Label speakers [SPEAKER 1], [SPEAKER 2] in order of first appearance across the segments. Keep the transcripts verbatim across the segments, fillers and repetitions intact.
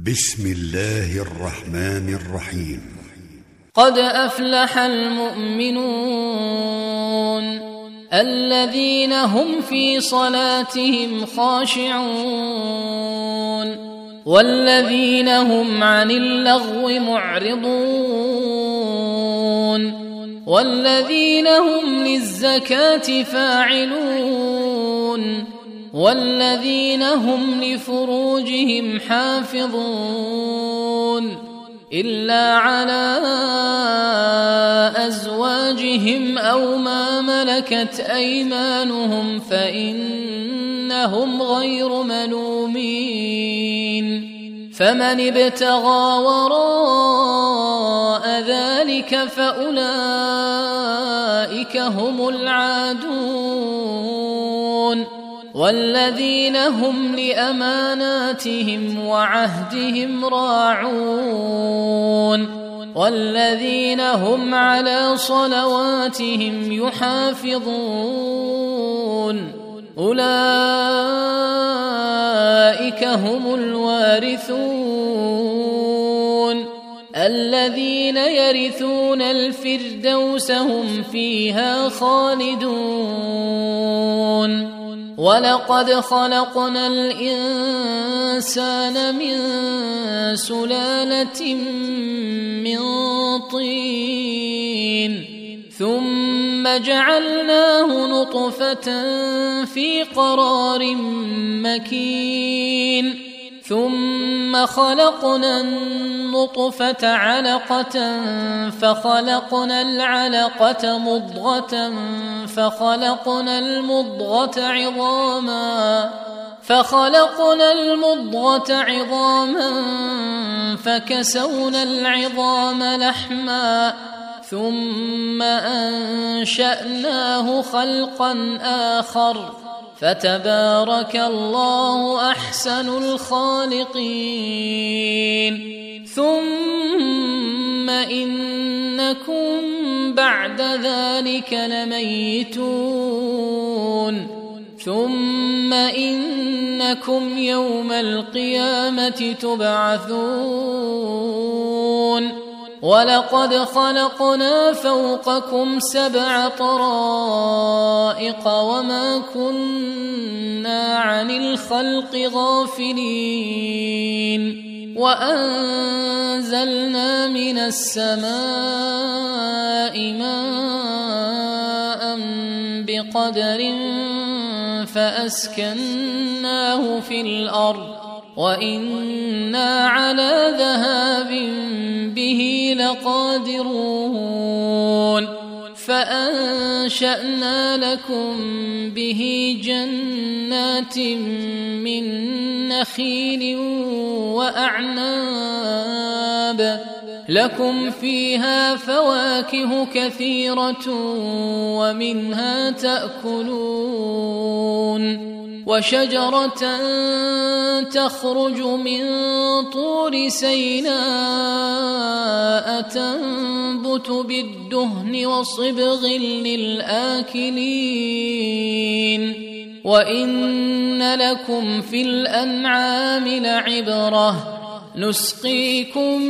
[SPEAKER 1] بسم الله الرحمن الرحيم.
[SPEAKER 2] قد أفلح المؤمنون الذين هم في صلاتهم خاشعون والذين هم عن اللغو معرضون والذين هم للزكاة فاعلون والذين هم لفروجهم حافظون إلا على أزواجهم أو ما ملكت أيمانهم فإنهم غير ملومين فمن ابتغى وراء ذلك فأولئك هم العادون والذين هم لأماناتهم وعهدهم راعون والذين هم على صلواتهم يحافظون أولئك هم الوارثون الذين يرثون الفردوس هم فيها خالدون ولقد خلقنا الإنسان من سلالة من طين ثم جعلناه نطفة في قرار مكين ثم خلقنا النطفة علقة فخلقنا العلقة مضغة فخلقنا المضغة عظاما فخلقنا المضغة عظاما فكسونا العظام لحما ثم أنشأناه خلقا آخر فتبارك الله أحسن الخالقين ثم إنكم بعد ذلك لميتون ثم إنكم يوم القيامة تبعثون ولقد خلقنا فوقكم سبع طرائق وما كنا عن الخلق غافلين وأنزلنا من السماء ماء بقدر فأسكناه في الأرض وإنا على ذهاب به لقادرون فأنشأنا لكم به جنات من نخيل وأعناب لكم فيها فواكه كثيرة ومنها تأكلون وشجرة تخرج من طور سيناء تنبت بالدهن وصبغ للآكلين وإن لكم في الأنعام لعبرة نسقيكم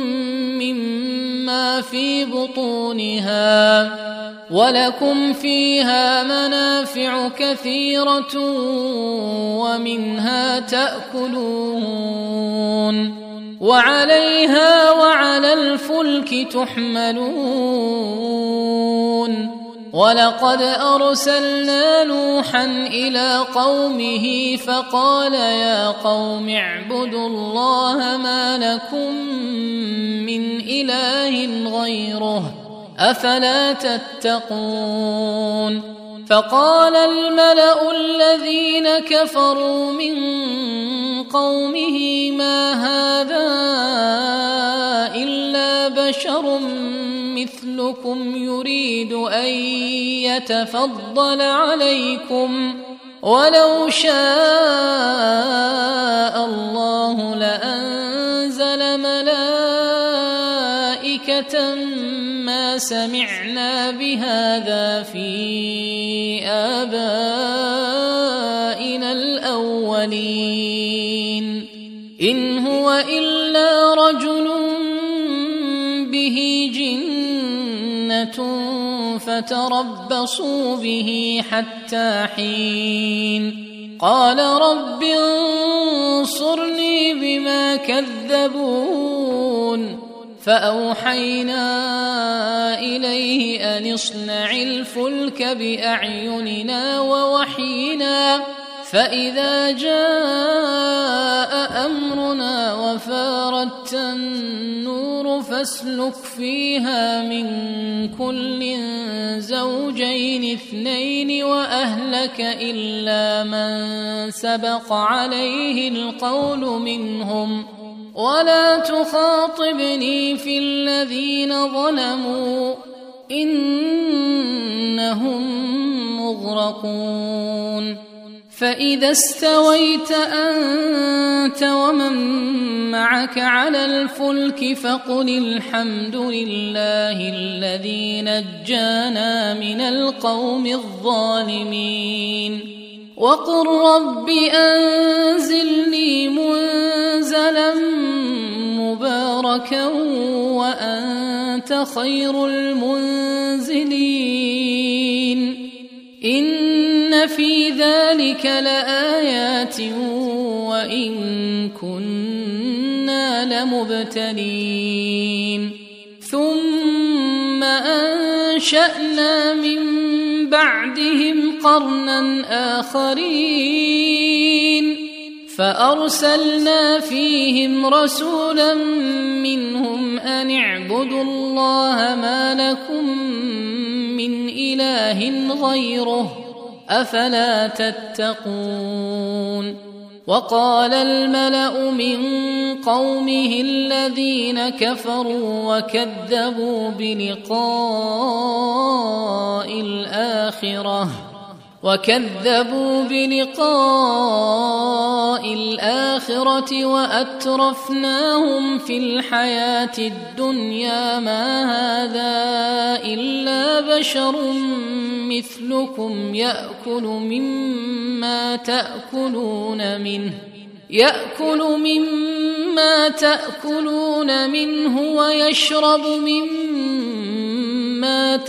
[SPEAKER 2] مما في بطونها ولكم فيها منافع كثيرة ومنها تأكلون وعليها وعلى الفلك تحملون ولقد أرسلنا نوحا إلى قومه فقال يا قوم اعبدوا الله ما لكم من إله غيره أفلا تتقون فقال الملأ الذين كفروا من قومه ما هذا إلا بشر مثلكم يريد أن يتفضل عليكم ولو شاء الله لأنزل ملائكة ما سمعنا بهذا في آبائنا الأولين إن هو إلا رجل به جنة فتربصوا به حتى حين قال رب انصرني بما كذبون فأوحينا إليه أن اصنع الفلك بأعيننا ووحينا فإذا جاء أمرنا وفارت النور فاسلك فيها من كل زوجين اثنين وأهلك إلا من سبق عليه القول منهم ولا تخاطبني في الذين ظلموا إنهم مغرقون فإذا استويت أنت ومن معك على الفلك فقل الحمد لله الذي نجانا من القوم الظالمين وقل رب أنزلني منزلا مباركا وأنت خير المنزلين إن في ذلك لآيات وإن كنا لمبتلين ثم أنشأنا من بعدهم قرنا آخرين فأرسلنا فيهم رسولا منهم أن اعبدوا الله ما لكم من إله غيره أفلا تتقون وقال الملأ من قومه الذين كفروا وكذبوا بلقاء الآخرة وكذبوا بلقاء الآخرة وأترفناهم في الحياة الدنيا ما هذا إلا بشر مثلكم يأكل مما تأكلون منه يأكل مما تأكلون منه ويشرب مما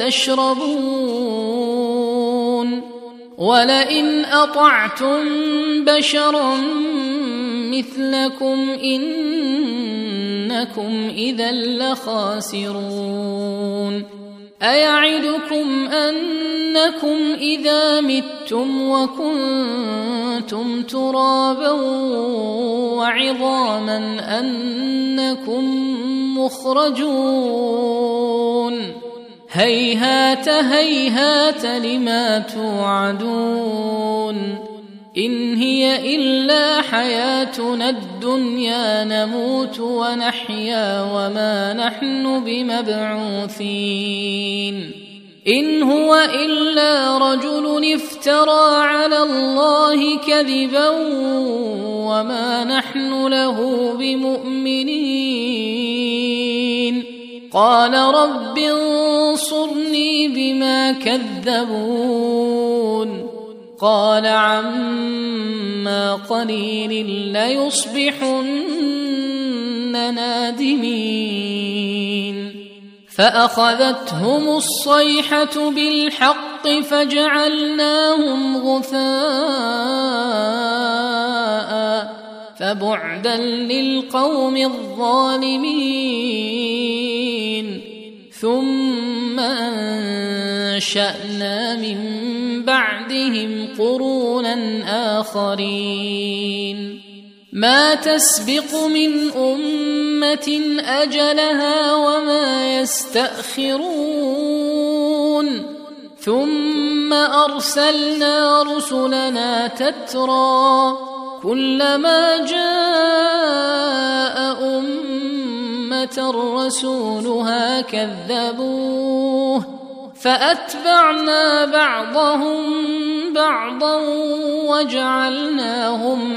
[SPEAKER 2] تشربون ولئن أطعتم بشرا مثلكم إنكم إذا لخاسرون أيعدكم أنكم إذا متم وكنتم ترابا وعظاما أنكم مخرجون هيهات هيهات لما توعدون إن هي إلا حياتنا الدنيا نموت ونحيا وما نحن بمبعوثين إن هو إلا رجل افترى على الله كذبا وما نحن له بمؤمنين قال رب انصرني بما كذبون قال عما قليل ليصبحن نادمين فأخذتهم الصيحة بالحق فجعلناهم غثاء فبعدا للقوم الظالمين ثم أنشأنا من بعدهم قرونا آخرين ما تسبق من أمة أجلها وما يستأخرون ثم أرسلنا رسلنا تترى كلما جاء أمة رسولها كذبوه فأتبعنا بعضهم بعضا وجعلناهم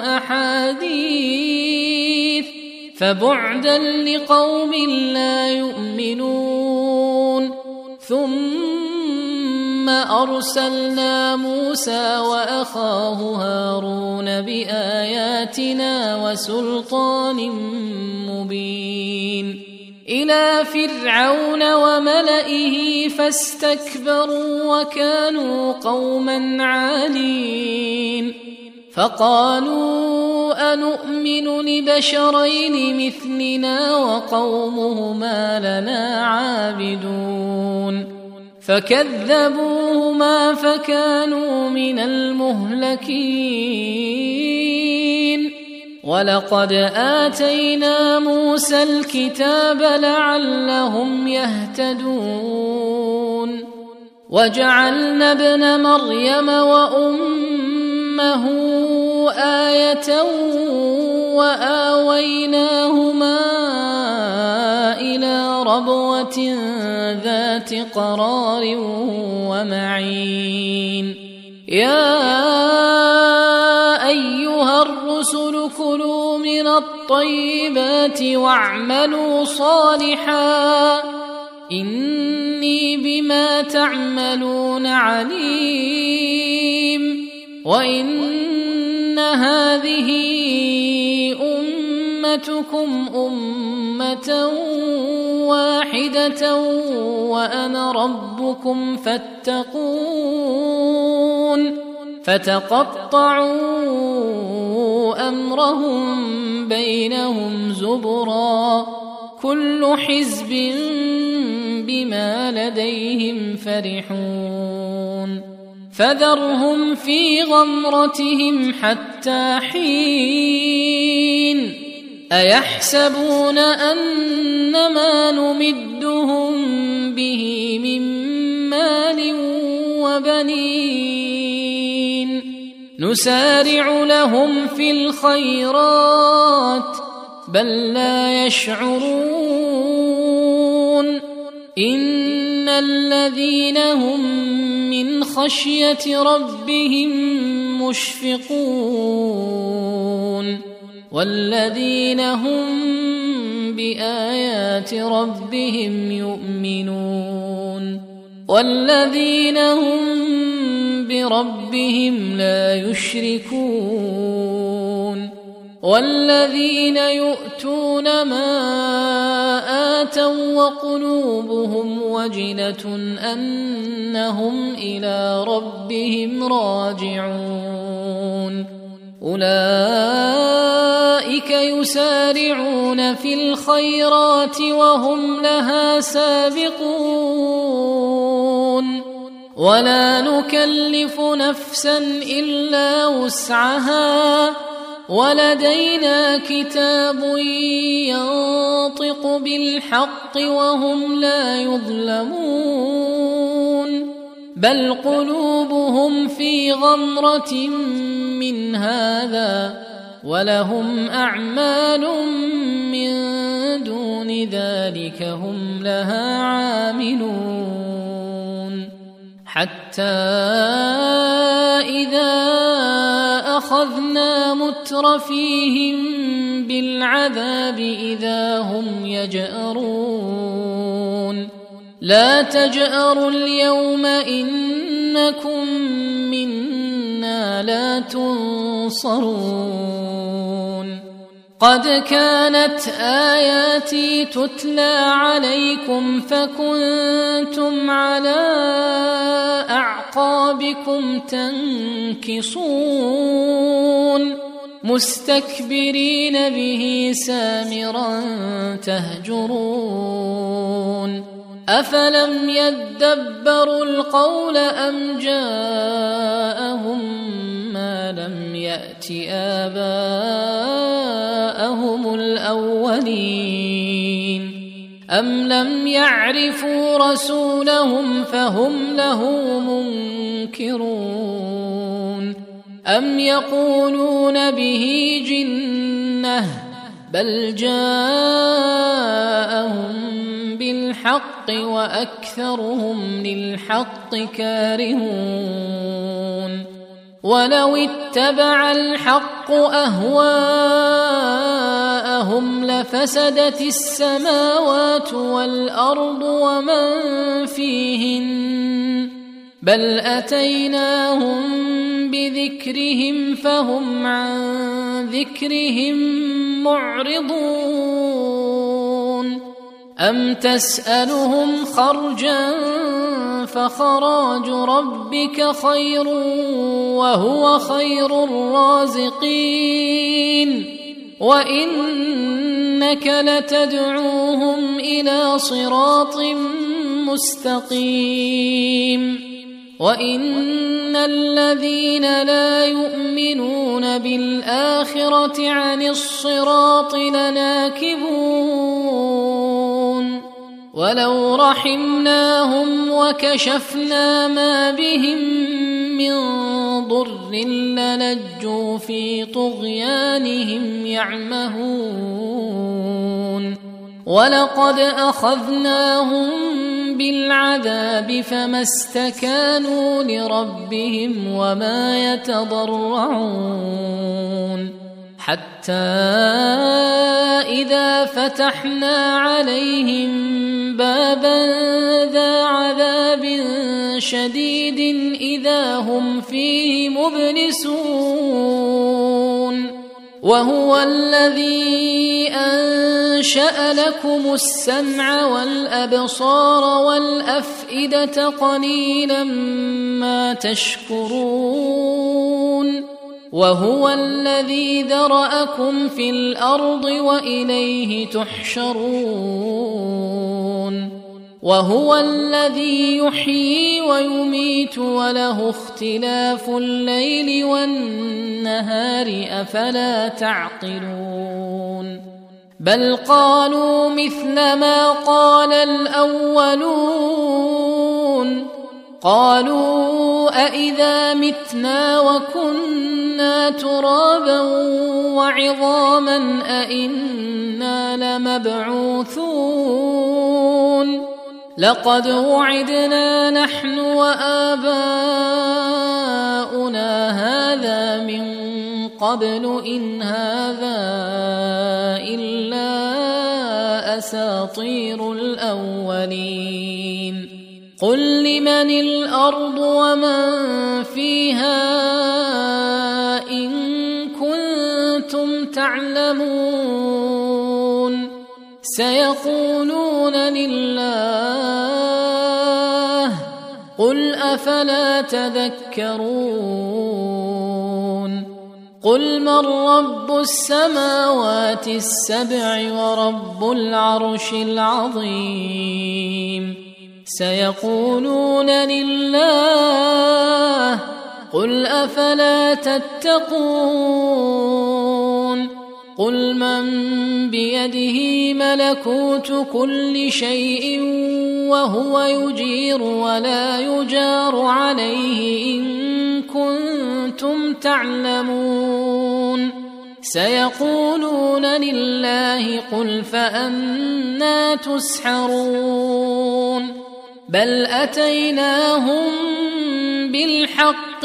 [SPEAKER 2] أحاديث فبعدا لقوم لا يؤمنون ثم ثم أرسلنا موسى وأخاه هارون بآياتنا وسلطان مبين إلى فرعون وملئه فاستكبروا وكانوا قوما عالين فقالوا أنؤمن لبشرين مثلنا وقومهما لنا عابدون فكذبوهما فكانوا من المهلكين ولقد آتينا موسى الكتاب لعلهم يهتدون وجعلنا ابن مريم وأمه آية وآويناهما إلى ربوة ذات قرار ومعين يا أيها الرسل كلوا من الطيبات واعملوا صالحا إني بما تعملون عليم وإن هذه أمتكم أمة واحدة وأنا ربكم فاتقون فتقطعوا أمرهم بينهم زبرا كل حزب بما لديهم فرحون فذرهم في غمرتهم حتى حين أيحسبون أنما نمدهم به من مال وبنين نسارع لهم في الخيرات بل لا يشعرون إن الذين هم من خشية ربهم مشفقون والذين هم بآيات ربهم يؤمنون والذين هم بربهم لا يشركون والذين يؤتون ما آتوا وقلوبهم وجلة أنهم إلى ربهم راجعون أولئك يسارعون في الخيرات وهم لها سابقون ولا نكلف نفسا إلا وسعها ولدينا كتاب ينطق بالحق وهم لا يظلمون بل قلوبهم في غمرة من هذا ولهم أعمال من دون ذلك هم لها عاملون حتى إذا أخذنا مترفيهم بالعذاب إذا هم يجأرون لا تجأروا اليوم إنكم منا لا تنصرون قد كانت آياتي تتلى عليكم فكنتم على أعقابكم تنكصون مستكبرين به سامرا تهجرون أفلم يدبروا القول أم جاءهم ما لم يأت آباءهم الأولين أم لم يعرفوا رسولهم فهم له منكرون أم يقولون به جنة بل جاءهم بالحق وأكثرهم للحق كارهون ولو اتبع الحق أهواءهم لفسدت السماوات والأرض ومن فيهن بل أتيناهم بذكرهم فهم عن ذكرهم معرضون أم تسألهم خرجا فخراج ربك خير وهو خير الرازقين وإنك لتدعوهم إلى صراط مستقيم وإن الذين لا يؤمنون بالآخرة عن الصراط لناكبون ولو رحمناهم وكشفنا ما بهم من ضر لنجوا في طغيانهم يعمهون ولقد أخذناهم بالعذاب فما استكانوا لربهم وما يتضرعون حتى إذا فتحنا عليهم بابا ذا عذاب شديد إذا هم فيه مبلسون وهو الذي أنشأ لكم السمع والأبصار والأفئدة قليلا ما تشكرون وهو الذي ذرأكم في الأرض وإليه تحشرون وهو الذي يحيي ويميت وله اختلاف الليل والنهار أفلا تعقلون بل قالوا مثل ما قال الأولون قالوا أإذا متنا وكنا ترابا وعظاما أإنا لمبعوثون لقد وعدنا نحن وآباؤنا هذا من قبل إن هذا إلا أساطير الأولين قل لمن الأرض ومن فيها إن كنتم تعلمون سيقولون لله قل أفلا تذكرون قل من رب السماوات السبع ورب العرش العظيم سيقولون لله قل أفلا تتقون قل من بيده ملكوت كل شيء وهو يجير ولا يجار عليه إن كنتم تعلمون سيقولون لله قل فأنى تسحرون بل أتيناهم بالحق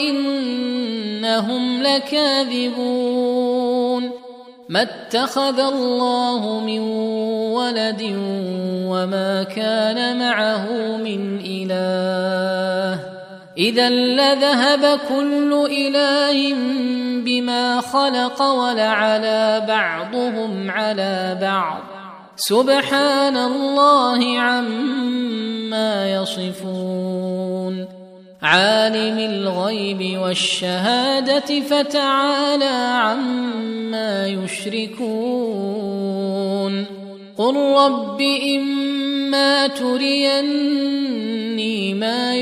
[SPEAKER 2] وإنهم لكاذبون ما اتخذ الله من ولد وما كان معه من إله إذا لذهب كل إله بما خلق ولعلى بعضهم على بعض سبحان الله عما يصفون عالم الغيب والشهادة فتعالى عما يشركون قل رب إما تريني ما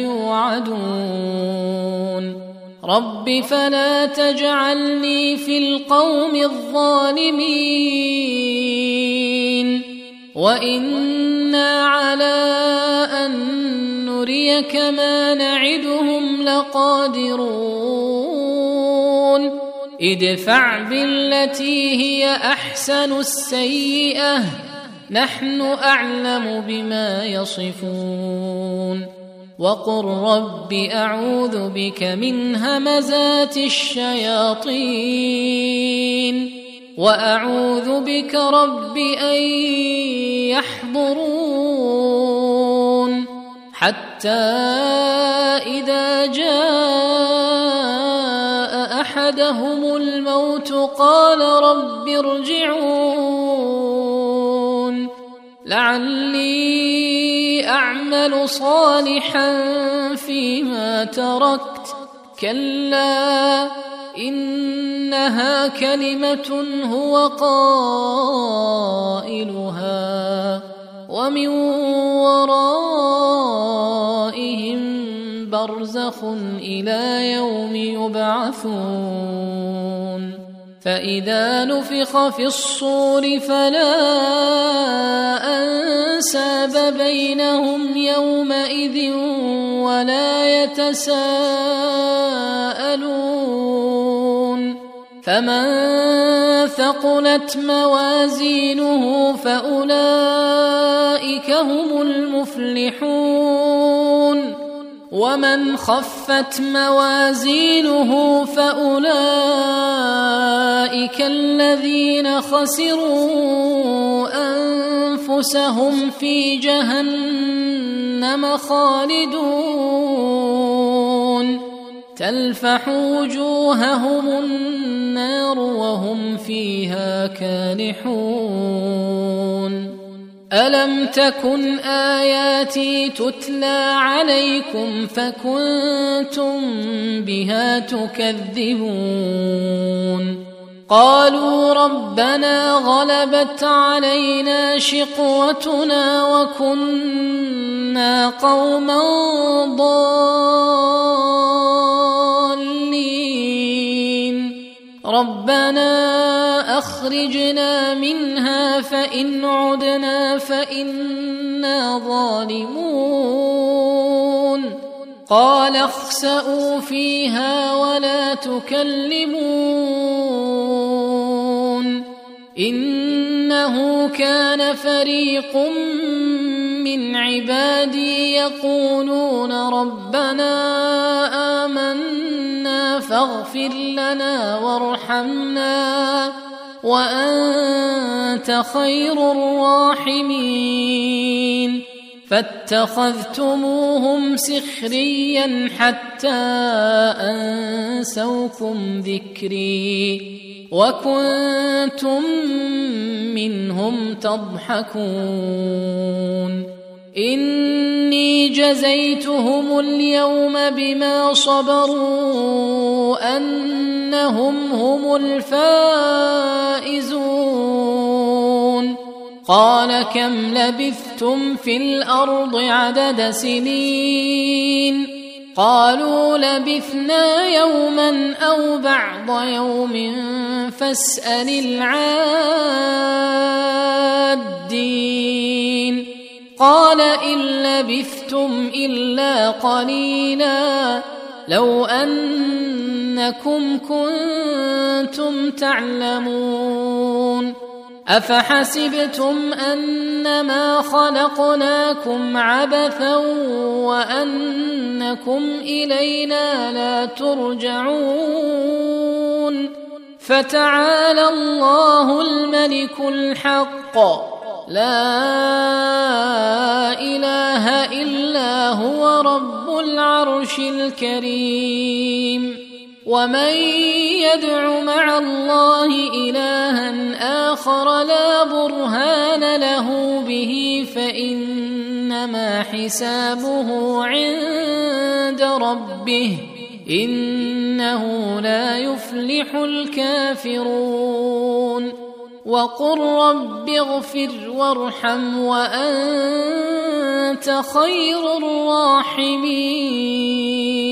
[SPEAKER 2] يوعدون رب فلا تجعلني في القوم الظالمين وإنا على أن نريك ما نعدهم لقادرون ادفع بالتي هي أحسن السيئة نحن أعلم بما يصفون وقل رب أعوذ بك من همزات الشياطين وأعوذ بك رب أن يحضرون حتى إذا جاء أحدهم الموت قال رب ارجعون لعلي أعمل صالحا فيما تركت كلا إنها كلمة هو قائلها ومن ورائهم برزخ إلى يوم يبعثون فإذا نفخ في الصور فلا أنساب بينهم يومئذ ولا يتساءلون فمن ثقلت موازينه فأولئك هم المفلحون ومن خفت موازينه فأولئك الذين خسروا أنفسهم في جهنم خالدون تلفح وجوههم النار وهم فيها كالحون ألم تكن آياتي تتلى عليكم فكنتم بها تكذبون قالوا ربنا غلبت علينا شقوتنا وكنا قوما ضالين ربنا أخرجنا منها فإن عدنا فإنا ظالمون قال اخسئوا فيها ولا تكلمون إنه كان فريق من عبادي يقولون ربنا آمنا فاغفر لنا وارحمنا وأنت خير الراحمين فاتخذتموهم سخريا حتى أنسوكم ذكري وكنتم منهم تضحكون إني جزيتهم اليوم بما صبروا أنهم هم الفائزون قال كم لبثتم في الأرض عدد سنين قالوا لبثنا يوما أو بعض يوم فاسأل العادين قال إن لبثتم إلا قليلا لو أنكم كنتم تعلمون أفحسبتم أنما خلقناكم عبثا وأنكم إلينا لا ترجعون فتعالى الله الملك الحق لا إله إلا هو رب العرش الكريم ومن يدع مع الله إلها آخر لا برهان له به فإنما حسابه عند ربه إنه لا يفلح الكافرون وقل رب اغفر وارحم وأنت خير الراحمين